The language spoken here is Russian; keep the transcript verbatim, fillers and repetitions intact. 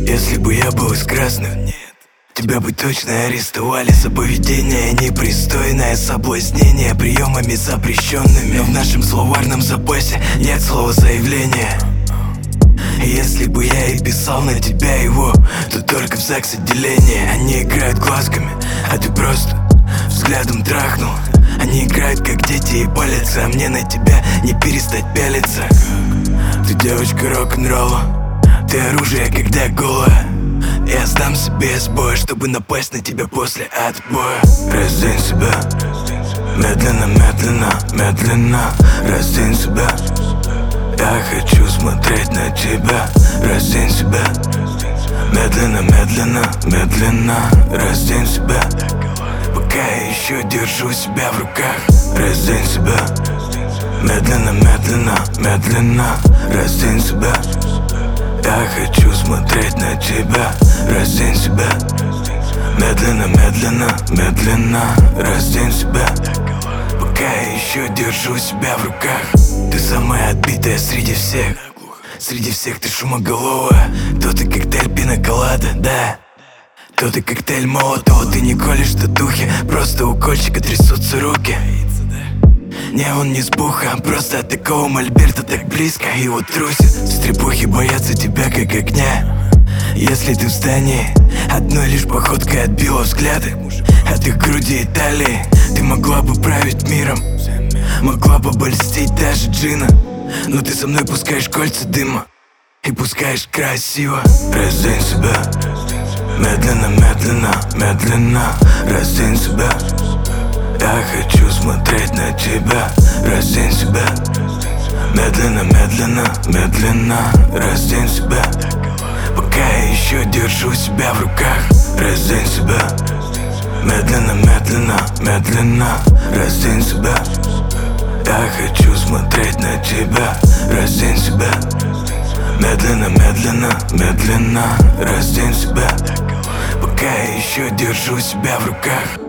Если бы я был из красных, нет, тебя бы точно арестовали за поведение непристойное, соблазнение приемами запрещенными. Но в нашем словарном запасе нет слова заявление. Если бы я и писал на тебя его, то только в секс-отделении. Они играют глазками, а ты просто взглядом трахнул. Они играют как дети и палятся, а мне на тебя не перестать пялиться. Ты девочка рок-н-ролла, ты оружие, когда голая. Я сдамся без боя, чтобы напасть на тебя после отбоя. Раздень себя, медленно, медленно, медленно. Раздень себя, я хочу смотреть на тебя. Раздень себя, медленно, медленно, медленно. Раздень себя, пока я еще держу себя в руках. Раздень себя, медленно, медленно, медленно. Раздень себя, я хочу смотреть на тебя. Раздень себя, медленно, медленно, медленно. Раздень себя, пока я еще держу себя в руках. Ты самая отбитая среди всех. Среди всех ты шумоголовая. То ты коктейль пина-колада, да. То ты коктейль молотого. Ты не колешь татухи, просто у кольчика трясутся руки. Не, он не сбуха, просто от такого мольберта так близко. Его трусит, стрепухи боятся тебя как огня. Если ты в здании, одной лишь походкой отбила взгляды от их груди и талии. Ты могла бы править миром, могла бы обольстить даже джина. Но ты со мной пускаешь кольца дыма и пускаешь красиво. Раздень себя, медленно, медленно, медленно. Раздень себя, я хочу смотреть на тебя. Раздень себя, медленно, медленно, медленно. Раздень себя, пока я еще держу себя в руках. Раздень себя, медленно, медленно, медленно. Раздень себя, я хочу смотреть на тебя. Раздень себя, медленно, медленно, медленно. Раздень себя, пока я еще держу себя в руках.